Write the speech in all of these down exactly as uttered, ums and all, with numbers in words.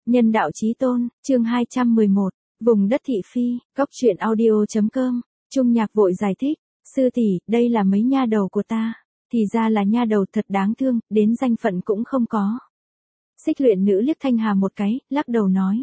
Nhân đạo chí tôn, chương hai trăm mười một, vùng đất thị phi, cóc truyện audio chấm com. Trung Nhạc vội giải thích, sư tỷ, đây là mấy nha đầu của ta, thì ra là nha đầu thật đáng thương, đến danh phận cũng không có. Xích luyện nữ liếc Thanh Hà một cái, lắc đầu nói.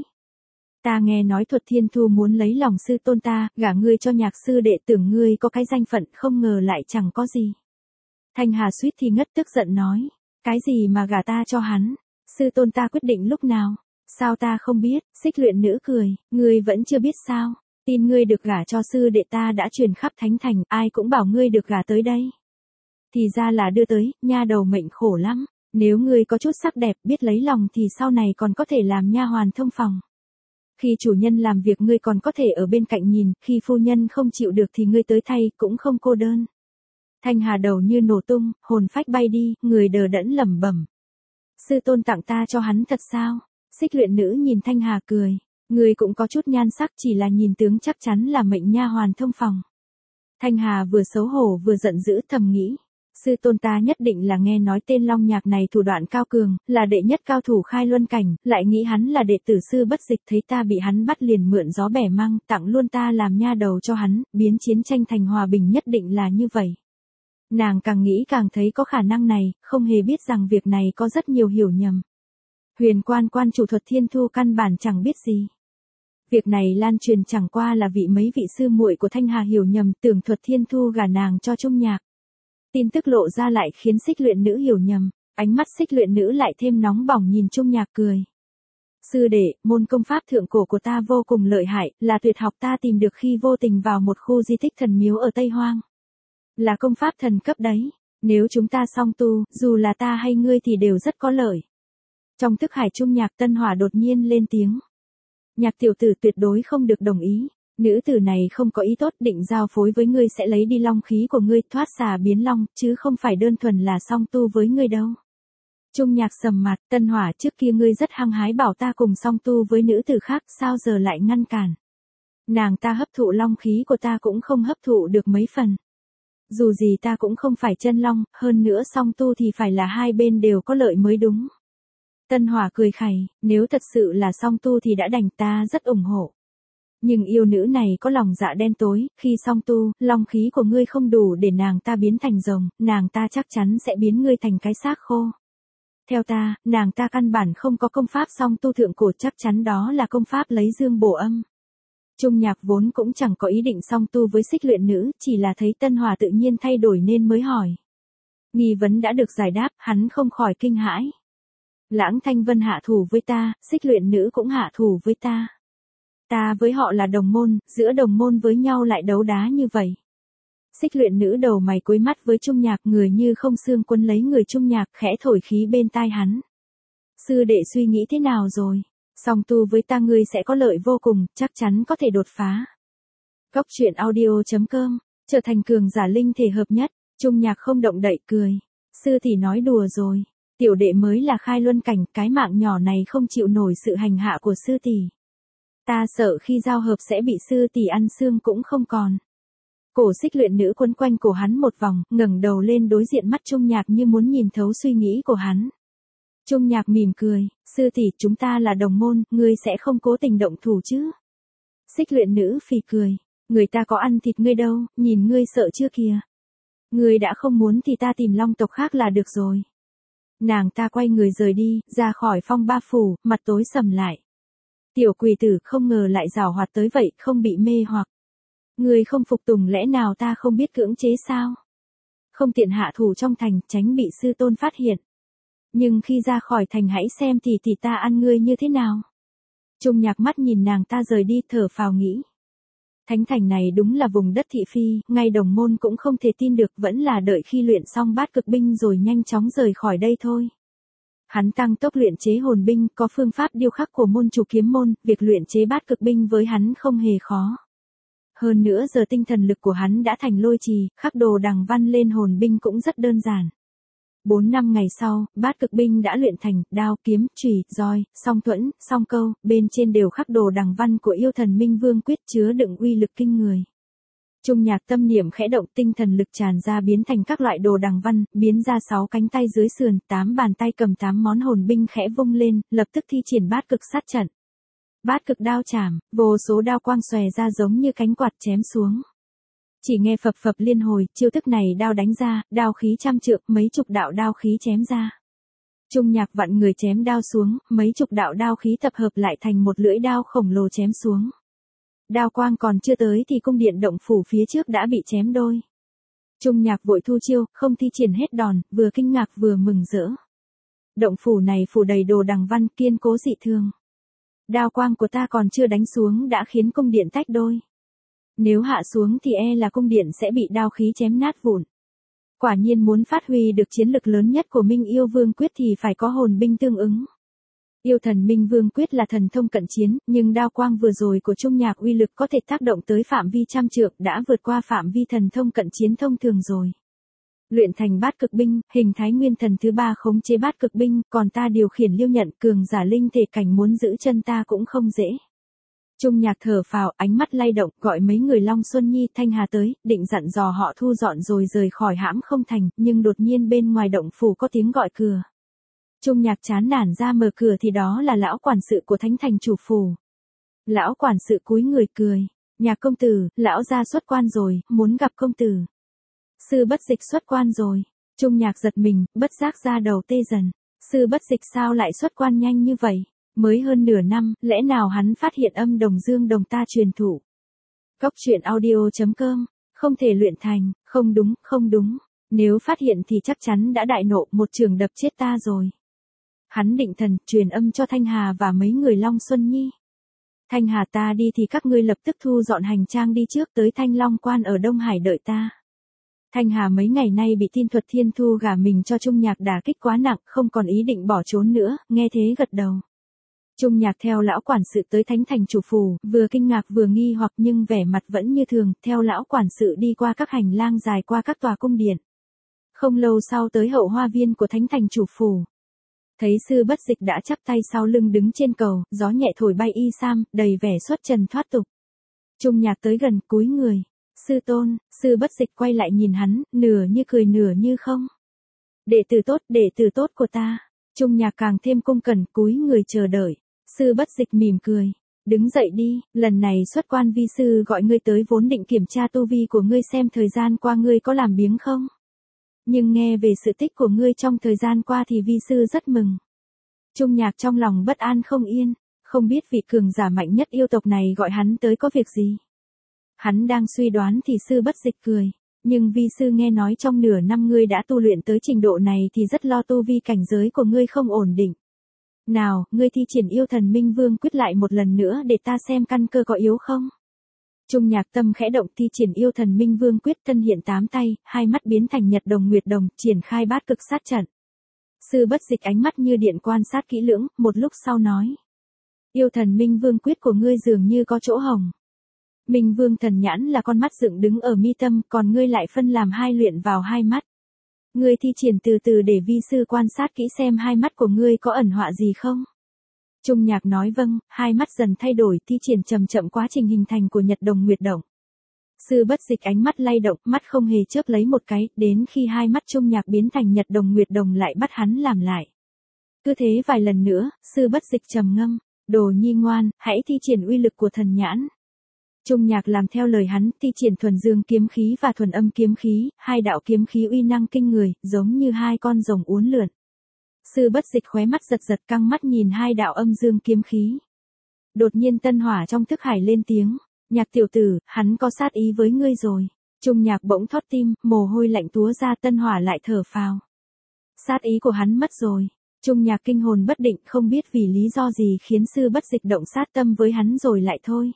Ta nghe nói Thuật Thiên Thu muốn lấy lòng sư tôn ta, gả ngươi cho Nhạc sư đệ, tưởng ngươi có cái danh phận, không ngờ lại chẳng có gì. Thanh Hà suýt thì ngất, tức giận nói, cái gì mà gả ta cho hắn, sư tôn ta quyết định lúc nào, sao ta không biết. Xích luyện nữ cười, ngươi vẫn chưa biết sao, tin ngươi được gả cho sư đệ ta đã truyền khắp thánh thành, ai cũng bảo ngươi được gả tới đây. Thì ra là đưa tới, nha đầu mệnh khổ lắm, nếu ngươi có chút sắc đẹp biết lấy lòng thì sau này còn có thể làm nha hoàn thông phòng. Khi chủ nhân làm việc ngươi còn có thể ở bên cạnh nhìn, khi phu nhân không chịu được thì ngươi tới thay, cũng không cô đơn. Thanh Hà đầu như nổ tung, hồn phách bay đi, người đờ đẫn lẩm bẩm. Sư tôn tặng ta cho hắn thật sao? Xích luyện nữ nhìn Thanh Hà cười, người cũng có chút nhan sắc, chỉ là nhìn tướng chắc chắn là mệnh nha hoàn thông phòng. Thanh Hà vừa xấu hổ vừa giận dữ, thầm nghĩ, sư tôn ta nhất định là nghe nói tên Long Nhạc này thủ đoạn cao cường, là đệ nhất cao thủ khai luân cảnh, lại nghĩ hắn là đệ tử sư bất dịch, thấy ta bị hắn bắt liền mượn gió bẻ măng, tặng luôn ta làm nha đầu cho hắn, biến chiến tranh thành hòa bình, nhất định là như vậy. Nàng càng nghĩ càng thấy có khả năng này, không hề biết rằng việc này có rất nhiều hiểu nhầm. Huyền quan quan chủ Thuật Thiên Thu căn bản chẳng biết gì. Việc này lan truyền chẳng qua là vị mấy vị sư muội của Thanh Hà hiểu nhầm, tưởng Thuật Thiên Thu gả nàng cho Trung Nhạc. Tin tức lộ ra lại khiến xích luyện nữ hiểu nhầm, ánh mắt xích luyện nữ lại thêm nóng bỏng nhìn Trung Nhạc cười. Sư đệ, môn công pháp thượng cổ của ta vô cùng lợi hại, là tuyệt học ta tìm được khi vô tình vào một khu di tích thần miếu ở Tây Hoang. Là công pháp thần cấp đấy, nếu chúng ta song tu, dù là ta hay ngươi thì đều rất có lợi. Trong thức hải Trung Nhạc Tân Hỏa đột nhiên lên tiếng. Nhạc tiểu tử tuyệt đối không được đồng ý, nữ tử này không có ý tốt, định giao phối với ngươi sẽ lấy đi long khí của ngươi, thoát xà biến long, chứ không phải đơn thuần là song tu với ngươi đâu. Trung Nhạc sầm mặt, Tân Hỏa, trước kia ngươi rất hăng hái bảo ta cùng song tu với nữ tử khác, sao giờ lại ngăn cản. Nàng ta hấp thụ long khí của ta cũng không hấp thụ được mấy phần. Dù gì ta cũng không phải chân long, hơn nữa song tu thì phải là hai bên đều có lợi mới đúng. Tân Hỏa cười khẩy, nếu thật sự là song tu thì đã đành, ta rất ủng hộ. Nhưng yêu nữ này có lòng dạ đen tối, khi song tu, long khí của ngươi không đủ để nàng ta biến thành rồng, nàng ta chắc chắn sẽ biến ngươi thành cái xác khô. Theo ta, nàng ta căn bản không có công pháp song tu thượng cổ, chắc chắn đó là công pháp lấy dương bổ âm. Trung Nhạc vốn cũng chẳng có ý định song tu với xích luyện nữ, chỉ là thấy Tân Hỏa tự nhiên thay đổi nên mới hỏi. Nghi vấn đã được giải đáp, hắn không khỏi kinh hãi. Lãng Thanh Vân hạ thủ với ta, xích luyện nữ cũng hạ thủ với ta. Ta với họ là đồng môn, giữa đồng môn với nhau lại đấu đá như vậy. Xích luyện nữ đầu mày cúi mắt với Trung Nhạc, người như không xương quấn lấy người Trung Nhạc, khẽ thổi khí bên tai hắn. Sư đệ suy nghĩ thế nào rồi? Song tu với ta ngươi sẽ có lợi vô cùng, chắc chắn có thể đột phá. Cóc truyện audio chấm com, trở thành cường giả linh thể hợp nhất. Trung Nhạc không động đậy cười. Sư tỷ nói đùa rồi. Tiểu đệ mới là khai luân cảnh, cái mạng nhỏ này không chịu nổi sự hành hạ của sư tỷ. Ta sợ khi giao hợp sẽ bị sư tỷ ăn xương cũng không còn. Cổ xích luyện nữ quấn quanh cổ hắn một vòng, ngẩng đầu lên đối diện mắt Trung Nhạc như muốn nhìn thấu suy nghĩ của hắn. Trung Nhạc mỉm cười, sư tỷ, chúng ta là đồng môn, ngươi sẽ không cố tình động thủ chứ? Xích luyện nữ phì cười, người ta có ăn thịt ngươi đâu, nhìn ngươi sợ chưa kìa. Ngươi đã không muốn thì ta tìm long tộc khác là được rồi. Nàng ta quay người rời đi, ra khỏi phong ba phủ, mặt tối sầm lại. Tiểu quỷ tử, không ngờ lại giảo hoạt tới vậy, không bị mê hoặc. Ngươi không phục tùng lẽ nào ta không biết cưỡng chế sao? Không tiện hạ thủ trong thành, tránh bị sư tôn phát hiện. Nhưng khi ra khỏi thành hãy xem thì thì ta ăn ngươi như thế nào. Trung Nhạc mắt nhìn nàng ta rời đi, thở phào nghĩ. Thánh thành này đúng là vùng đất thị phi, ngay đồng môn cũng không thể tin được, vẫn là đợi khi luyện xong bát cực binh rồi nhanh chóng rời khỏi đây thôi. Hắn tăng tốc luyện chế hồn binh, có phương pháp điêu khắc của môn chủ kiếm môn, việc luyện chế bát cực binh với hắn không hề khó. Hơn nữa giờ tinh thần lực của hắn đã thành lôi trì, khắc đồ đằng văn lên hồn binh cũng rất đơn giản. Bốn năm ngày sau, bát cực binh đã luyện thành, đao, kiếm, chùy, roi, song thuẫn, song câu, bên trên đều khắc đồ đằng văn của yêu thần Minh Vương quyết chứa đựng uy lực kinh người. Trung Nhạc tâm niệm khẽ động, tinh thần lực tràn ra biến thành các loại đồ đằng văn, biến ra sáu cánh tay dưới sườn, tám bàn tay cầm tám món hồn binh khẽ vung lên, lập tức thi triển bát cực sát trận. Bát cực đao chảm, vô số đao quang xòe ra giống như cánh quạt chém xuống. Chỉ nghe phập phập liên hồi, chiêu thức này đao đánh ra, đao khí trăm trượng, mấy chục đạo đao khí chém ra. Trung Nhạc vặn người chém đao xuống, mấy chục đạo đao khí tập hợp lại thành một lưỡi đao khổng lồ chém xuống. Đao quang còn chưa tới thì cung điện động phủ phía trước đã bị chém đôi. Trung Nhạc vội thu chiêu, không thi triển hết đòn, vừa kinh ngạc vừa mừng rỡ. Động phủ này phủ đầy đồ đằng văn, kiên cố dị thường. Đao quang của ta còn chưa đánh xuống đã khiến cung điện tách đôi. Nếu hạ xuống thì e là cung điện sẽ bị đao khí chém nát vụn. Quả nhiên muốn phát huy được chiến lực lớn nhất của Minh Yêu Vương Quyết thì phải có hồn binh tương ứng. Yêu Thần Minh Vương Quyết là thần thông cận chiến, nhưng đao quang vừa rồi của Trung Nhạc uy lực có thể tác động tới phạm vi trăm trượng, đã vượt qua phạm vi thần thông cận chiến thông thường rồi. Luyện thành bát cực binh, hình thái nguyên thần thứ ba khống chế bát cực binh, còn ta điều khiển liêu nhận, cường giả linh thể cảnh muốn giữ chân ta cũng không dễ. Trung Nhạc thở phào, ánh mắt lay động, gọi mấy người Long Xuân Nhi, Thanh Hà tới, định dặn dò họ thu dọn rồi rời khỏi hãm không thành, nhưng đột nhiên bên ngoài động phủ có tiếng gọi cửa. Trung Nhạc chán nản ra mở cửa thì đó là lão quản sự của Thánh Thành chủ phủ. Lão quản sự cúi người cười, Nhạc công tử, lão gia xuất quan rồi, muốn gặp công tử. Sư Bất Dịch xuất quan rồi. Trung Nhạc giật mình, bất giác ra đầu tê dần. Sư Bất Dịch sao lại xuất quan nhanh như vậy? Mới hơn nửa năm, lẽ nào hắn phát hiện âm đồng dương đồng ta truyền thụ? Cốc truyện audio chấm com, không thể luyện thành, không đúng, không đúng. Nếu phát hiện thì chắc chắn đã đại nộ, một trường đập chết ta rồi. Hắn định thần, truyền âm cho Thanh Hà và mấy người Long Xuân Nhi. Thanh Hà, ta đi thì các ngươi lập tức thu dọn hành trang đi trước tới Thanh Long Quan ở Đông Hải đợi ta. Thanh Hà mấy ngày nay bị Thiên Thuật Thiên Thu gả mình cho Trung Nhạc đả kích quá nặng, không còn ý định bỏ trốn nữa, nghe thế gật đầu. Trung Nhạc theo lão quản sự tới Thánh Thành chủ phủ, vừa kinh ngạc vừa nghi hoặc nhưng vẻ mặt vẫn như thường, theo lão quản sự đi qua các hành lang dài qua các tòa cung điện. Không lâu sau tới hậu hoa viên của Thánh Thành chủ phủ. Thấy Sư Bất Dịch đã chắp tay sau lưng đứng trên cầu, gió nhẹ thổi bay y sam, đầy vẻ xuất trần thoát tục. Trung Nhạc tới gần, cúi người. Sư tôn, Sư Bất Dịch quay lại nhìn hắn, nửa như cười nửa như không. Đệ tử tốt, đệ tử tốt của ta. Trung Nhạc càng thêm cung cẩn, cúi người chờ đợi. Sư Bất Dịch mỉm cười. Đứng dậy đi, lần này xuất quan vi sư gọi ngươi tới vốn định kiểm tra tu vi của ngươi xem thời gian qua ngươi có làm biếng không. Nhưng nghe về sự tích của ngươi trong thời gian qua thì vi sư rất mừng. Trung Nhạc trong lòng bất an không yên, không biết vị cường giả mạnh nhất yêu tộc này gọi hắn tới có việc gì. Hắn đang suy đoán thì Sư Bất Dịch cười, nhưng vi sư nghe nói trong nửa năm ngươi đã tu luyện tới trình độ này thì rất lo tu vi cảnh giới của ngươi không ổn định. Nào, ngươi thi triển Yêu Thần Minh Vương Quyết lại một lần nữa để ta xem căn cơ có yếu không. Trung Nhạc tâm khẽ động, thi triển Yêu Thần Minh Vương Quyết, thân hiện tám tay, hai mắt biến thành nhật đồng nguyệt đồng, triển khai bát cực sát trận. Sư Bất Dịch ánh mắt như điện quan sát kỹ lưỡng, một lúc sau nói. Yêu Thần Minh Vương Quyết của ngươi dường như có chỗ hổng. Minh Vương thần nhãn là con mắt dựng đứng ở mi tâm, còn ngươi lại phân làm hai luyện vào hai mắt. Ngươi thi triển từ từ để vi sư quan sát kỹ xem hai mắt của ngươi có ẩn họa gì không. Trung Nhạc nói vâng, hai mắt dần thay đổi, thi triển chậm chậm quá trình hình thành của nhật đồng nguyệt đồng. Sư Bất Dịch ánh mắt lay động, mắt không hề chớp lấy một cái, đến khi hai mắt Trung Nhạc biến thành nhật đồng nguyệt đồng lại bắt hắn làm lại. Cứ thế vài lần nữa, Sư Bất Dịch trầm ngâm, đồ nhi ngoan, hãy thi triển uy lực của thần nhãn. Trung Nhạc làm theo lời hắn, thi triển thuần dương kiếm khí và thuần âm kiếm khí, hai đạo kiếm khí uy năng kinh người, giống như hai con rồng uốn lượn. Sư Bất Dịch khóe mắt giật giật, căng mắt nhìn hai đạo âm dương kiếm khí. Đột nhiên Tân Hỏa trong thức hải lên tiếng, Nhạc tiểu tử, hắn có sát ý với ngươi rồi. Trung Nhạc bỗng thót tim, mồ hôi lạnh túa ra, Tân Hỏa lại thở phào. Sát ý của hắn mất rồi. Trung Nhạc kinh hồn bất định, không biết vì lý do gì khiến Sư Bất Dịch động sát tâm với hắn rồi lại thôi.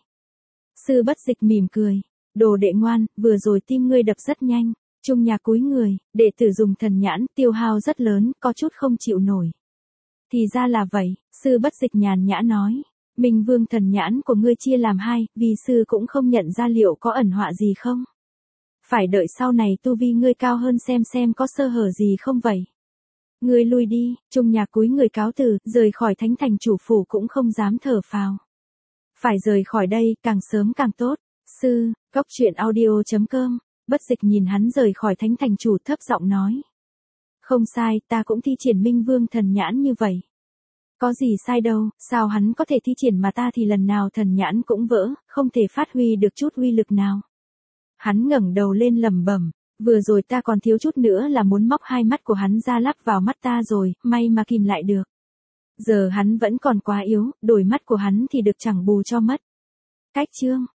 Sư Bất Dịch mỉm cười, đồ đệ ngoan, vừa rồi tim ngươi đập rất nhanh. Trung Nhạc cúi người, đệ tử dùng thần nhãn, tiêu hao rất lớn, có chút không chịu nổi. Thì ra là vậy, Sư Bất Dịch nhàn nhã nói. Minh Vương thần nhãn của ngươi chia làm hai, vì sư cũng không nhận ra liệu có ẩn họa gì không. Phải đợi sau này tu vi ngươi cao hơn xem xem có sơ hở gì không vậy. Ngươi lui đi, Trung Nhạc cúi người cáo từ, rời khỏi Thánh Thành chủ phủ cũng không dám thở phào. Phải rời khỏi đây, càng sớm càng tốt. Sư, Cốc truyện audio.com, Bất Dịch nhìn hắn rời khỏi thánh thành chủ thấp giọng nói. Không sai, ta cũng thi triển Minh Vương thần nhãn như vậy. Có gì sai đâu, sao hắn có thể thi triển mà ta thì lần nào thần nhãn cũng vỡ, không thể phát huy được chút uy lực nào. Hắn ngẩng đầu lên lẩm bẩm, vừa rồi ta còn thiếu chút nữa là muốn móc hai mắt của hắn ra lắp vào mắt ta rồi, may mà kìm lại được. Giờ hắn vẫn còn quá yếu, đổi mắt của hắn thì được chẳng bù cho mất. Cách chương